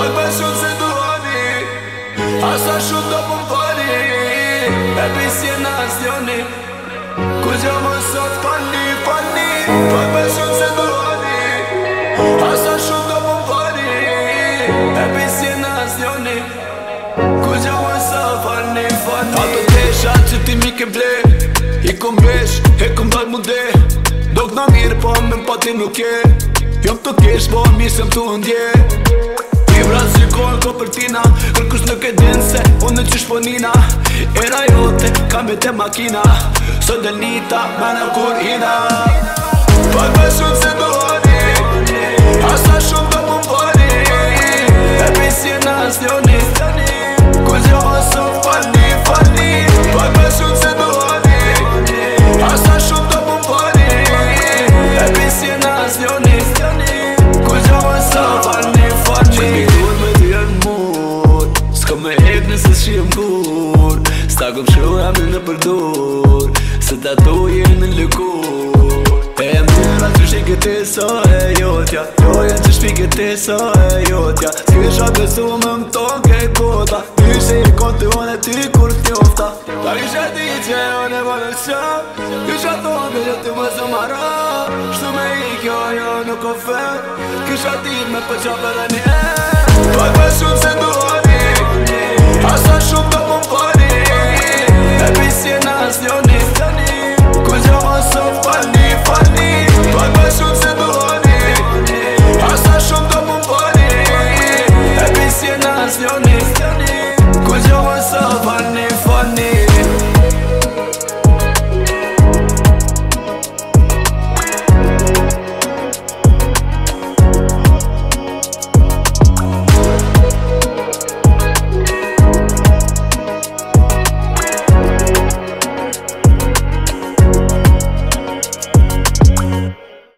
me shumë se duhani, asa shumë do pëmpani, e pisje në asjoni, ku gjo më sot fani, fani. Me shumë se duhani, asa shumë do pëmpani, e pisje në asjoni, ku gjo më sot fani, fani. Ato tesha që ti mi ke ble, i kom vesh, e kom dal mu de, dok na mirë po me pa ti nuk je, jom të kesh po mirë se më tu ndje. Vibra si kohën kopertina, kërkush nuk e din se unë qysh po nina, era jote kam e te makina, sot del nita me në kur ina. Pak me shumë se duhani, asa shumë do pëmpani, e pisje në asjoni, ku gjo më sot fani, fani. Pak me shumë se duhani, asa shumë do pëmpani, e pisje në asjoni, ku gjo më sot fani, fani. Që dur me ty e në mur, s'ko me hek nëse shim kur, s'ta kom shruja me në përdur, se ta tu jenë në lëkur. E mira që shike ti so e jotja, joja që shpike ti so e jotja, s'kisha besu me më ton kejt bota, ishe i konti unë e ty kur t'jofta. Ta isha ti që unë e vëllë shëm, kisha thonë që ti më së mara, shtu me i kjo jo nuk o fet, kisha ti me përqapë dhe një e. Pak me shumë se duhani, asa shumë do pëmpani, e pisje në asjoni, ku gjo më sot fani, fani. Pak me shumë se duhani, asa shumë do pëmpani, e pisje në asjoni,